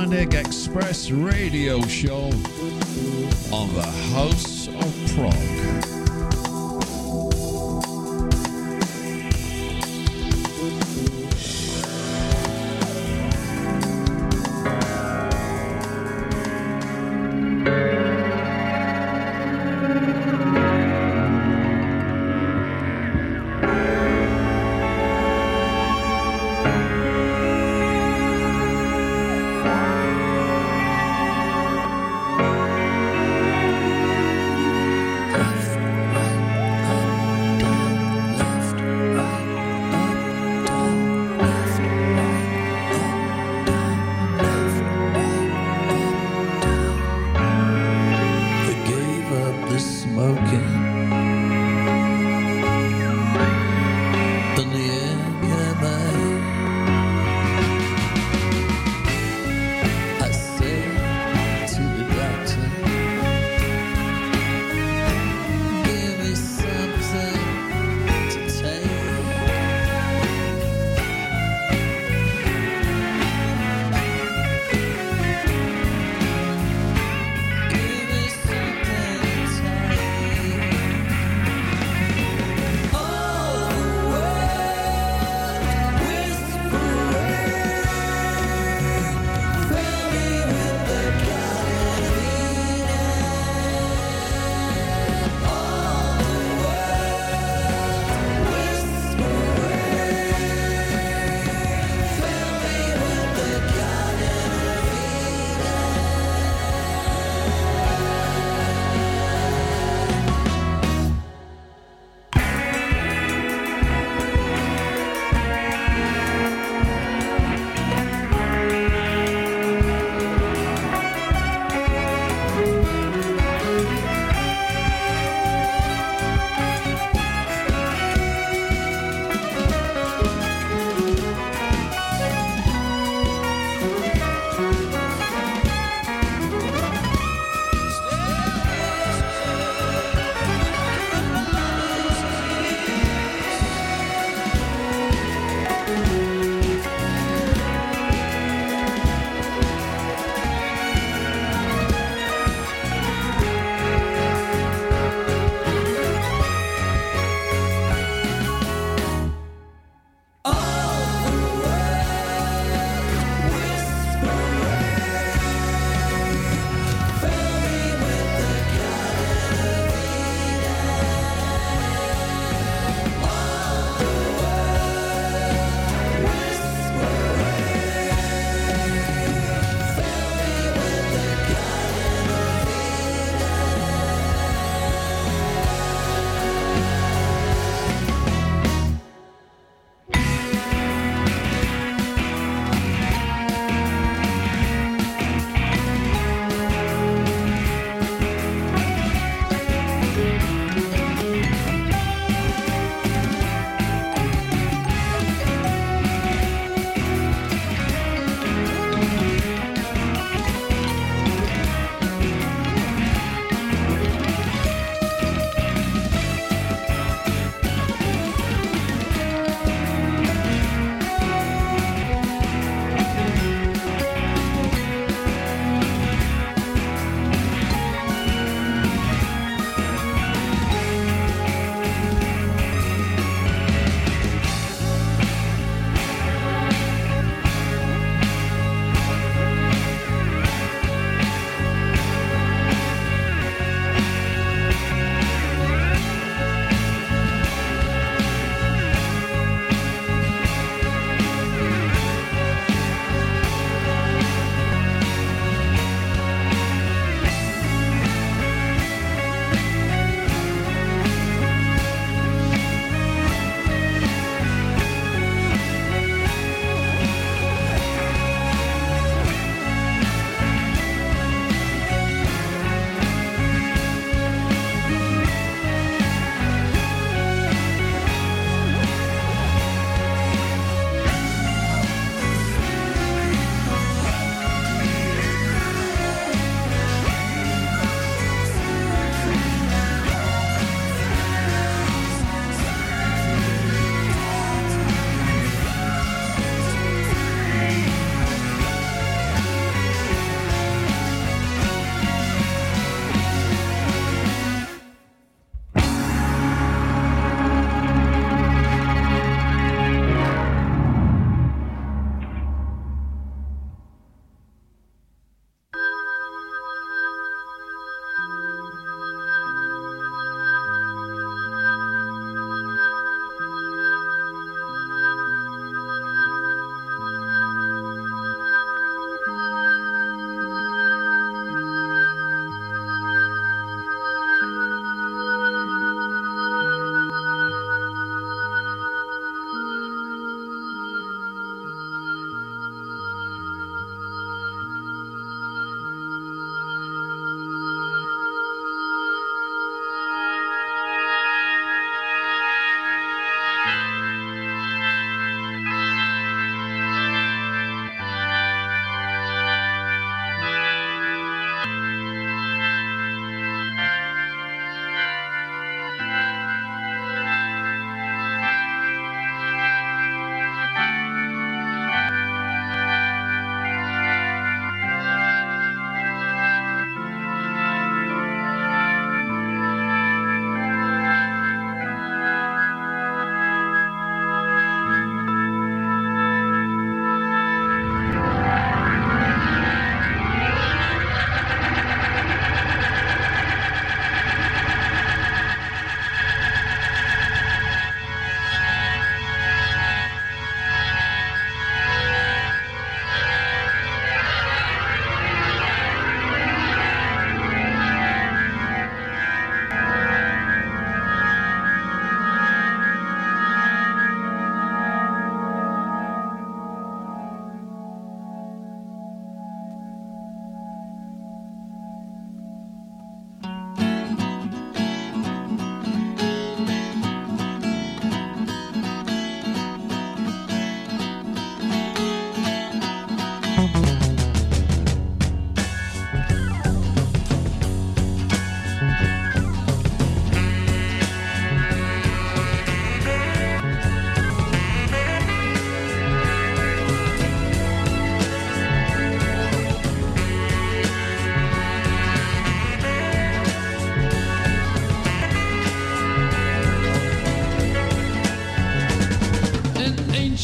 Icelandic Express radio show on the House of Prog.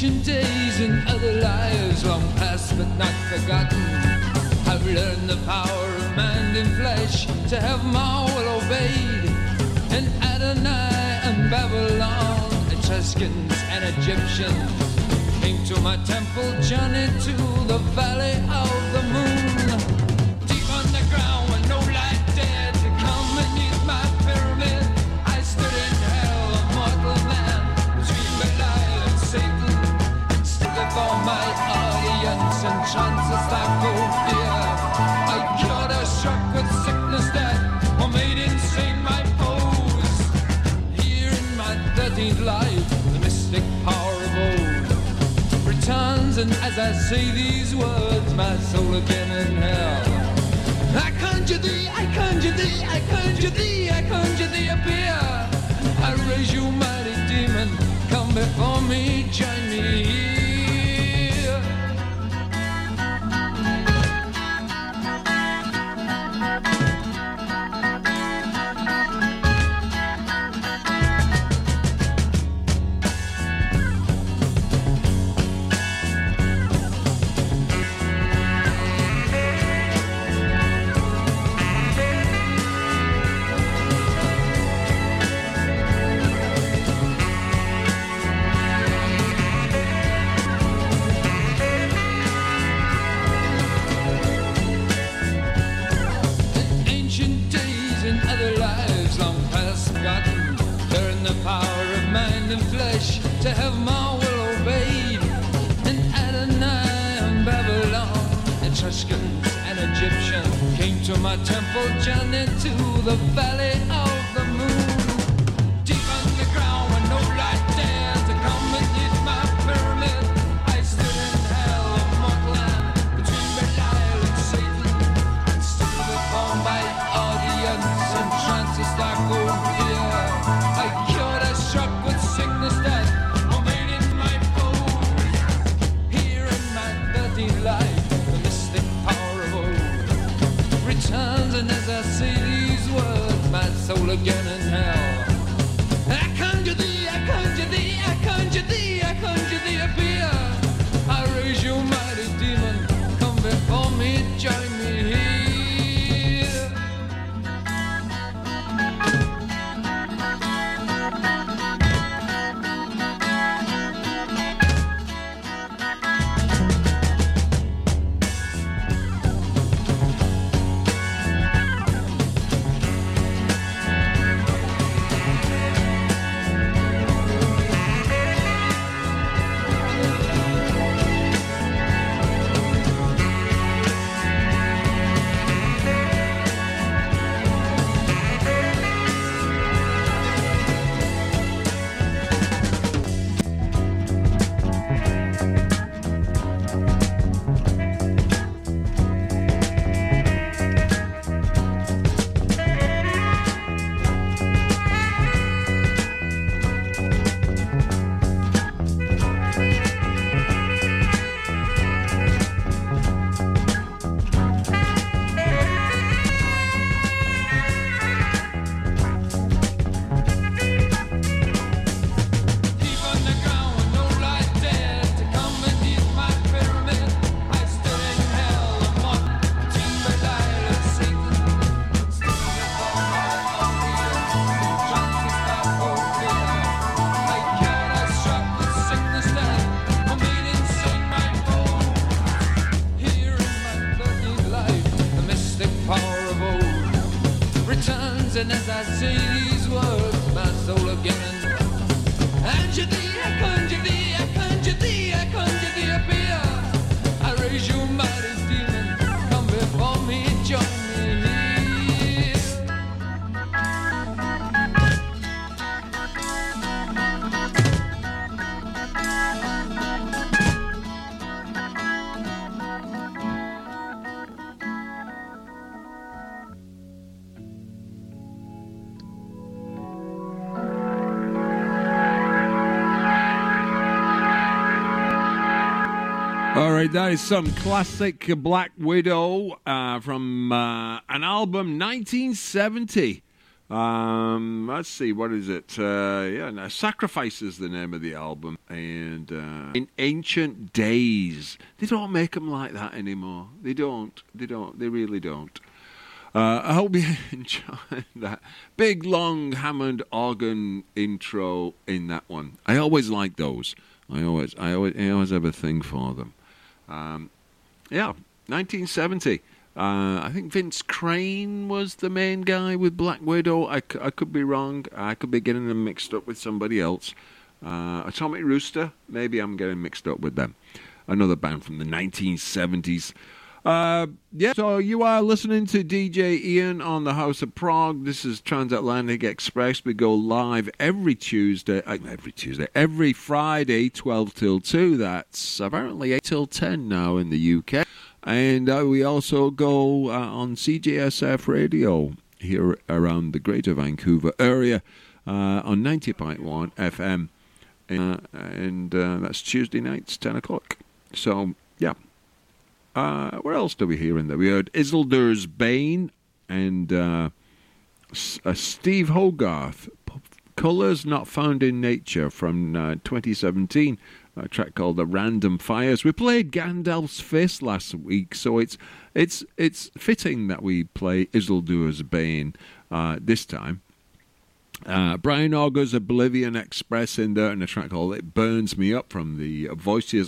ancient days and other lives, long past but not forgotten, I've learned the power of mind and flesh, to have my will obeyed. And Adonai and Babylon, Etruscans and Egyptians, came to my temple journey to the valley of the moon. Deep underground where no light dared to come beneath my pyramid, I stood in hell, a mortal man, between Belial and Satan, and stood before my audience in trances like fear. I cured or struck with sickness that, or made insane my foes. Here in my 13th life, the mystic power of old returns, and as I say these words, my soul again in hell. I conjure thee, I conjure thee, I conjure thee, I conjure thee, appear. I raise you, mighty demon, come before me, join me here. To have my will obeyed. And Adonai and Babylon, Etruscans and Egyptians, came to my temple journey to the valley of the moon. Deep underground where no light dared to come beneath my pyramid, I stood in hell, a mortal land, between Belial and Satan, and stood before my audience in trances like fear. I cured, I struck with sickness that life, the mystic power of old returns, and as I say these words, my soul again in hell. I conjure thee, I conjure thee, I conjure thee, I conjure thee, appear. I raise you, mighty demon, come before me, join me here. And as I say these words, my soul again. I conjure thee, I conjure thee, I conjure thee, I conjure thee, appear. I raise you, mighty demon, come before me, join me here. All right, that is some classic Black Widow from an album 1970. Let's see, what is it? No, Sacrifice is the name of the album. And In Ancient Days. They don't make them like that anymore. They don't. They really don't. I hope you enjoyed that big, long Hammond organ intro in that one. I always like those. I always have a thing for them. 1970. I think Vince Crane was the main guy with Black Widow. I could be wrong. I could be getting them mixed up with somebody else. Atomic Rooster, maybe I'm getting mixed up with them. Another band from the 1970s. So you are listening to DJ Ian on the House of Prog. This is Transatlantic Express. We go live every Friday, 12 till 2. That's apparently 8 till 10 now in the UK. And we also go on CJSF Radio here around the Greater Vancouver area on 90.1 FM. And that's Tuesday nights, 10 o'clock. So, yeah. What else do we hear in there? We heard Isildur's Bane and Steve Hogarth, Colours Not Found in Nature from 2017. A track called The Random Fires. We played Gandalf's Fist last week, so it's fitting that we play Isildur's Bane this time. Brian Auger's Oblivion Express in there, and a track called It Burns Me Up from the Voices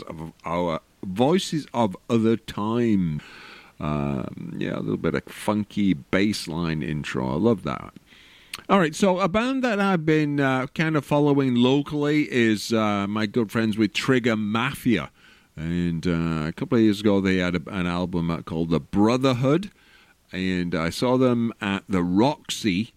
of Other Time. A little bit of funky bass line intro. I love that. All right, so a band that I've been kind of following locally is my good friends with Trigger Mafia. And a couple of years ago, they had an album called The Brotherhood. And I saw them at the Roxy.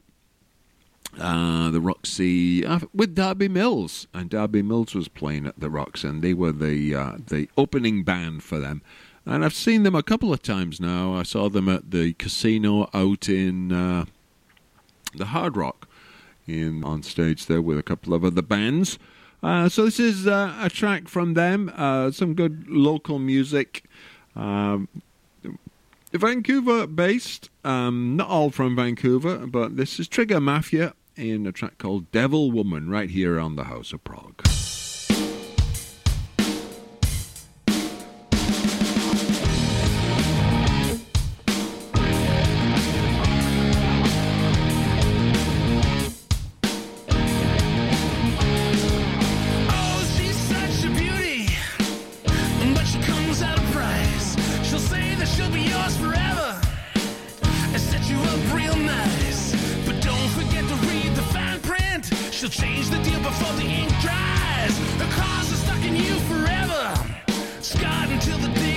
With Darby Mills. And Darby Mills was playing at the Roxy. And they were the opening band for them. And I've seen them a couple of times now. I saw them at the casino out in... the Hard Rock on stage there with a couple of other bands. So this is a track from them, some good local music. Vancouver based, not all from Vancouver, but this is Trigger Mafia in a track called Devil Woman right here on the House of Prog. She'll change the deal before the ink dries. Her claws are stuck in you forever, scarred until the day